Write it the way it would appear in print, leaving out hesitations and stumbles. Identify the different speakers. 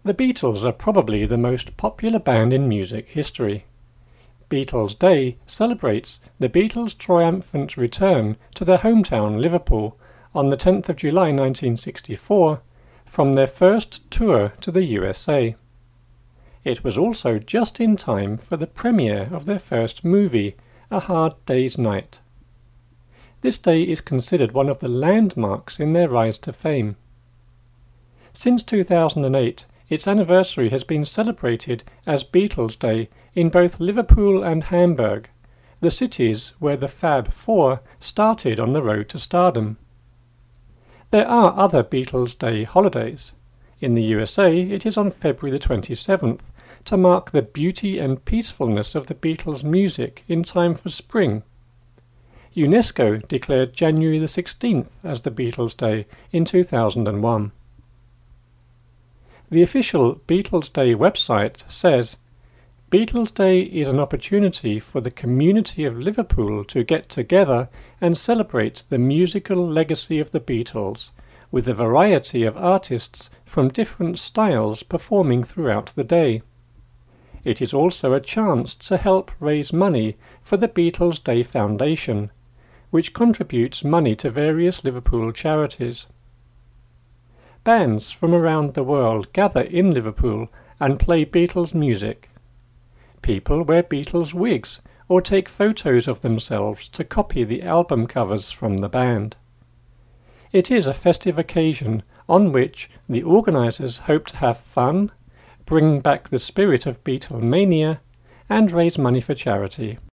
Speaker 1: The Beatles are probably the most popular band in music history. Beatles Day celebrates the Beatles' triumphant return to their hometown Liverpool on the 10th of July 1964 from their first tour to the USA. It was also just in time for the premiere of their first movie, A Hard Day's Night. This day is considered one of the landmarks in their rise to fame. Since 2008, its anniversary has been celebrated as Beatles Day in both Liverpool and Hamburg, the cities where the Fab Four started on the road to stardom. There are other Beatles Day holidays. In the USA, it is on February the 27th, to mark the beauty and peacefulness of the Beatles' music in time for spring. UNESCO declared January the 16th as the Beatles Day in 2001. The official Beatles Day website says, Beatles Day is an opportunity for the community of Liverpool to get together and celebrate the musical legacy of the Beatles, with a variety of artists from different styles performing throughout the day. It is also a chance to help raise money for the Beatles Day Foundation, which contributes money to various Liverpool charities. Bands from around the world gather in Liverpool and play Beatles music. People wear Beatles wigs or take photos of themselves to copy the album covers from the band. It is a festive occasion on which the organisers hope to have fun, bring back the spirit of Beatlemania, and raise money for charity.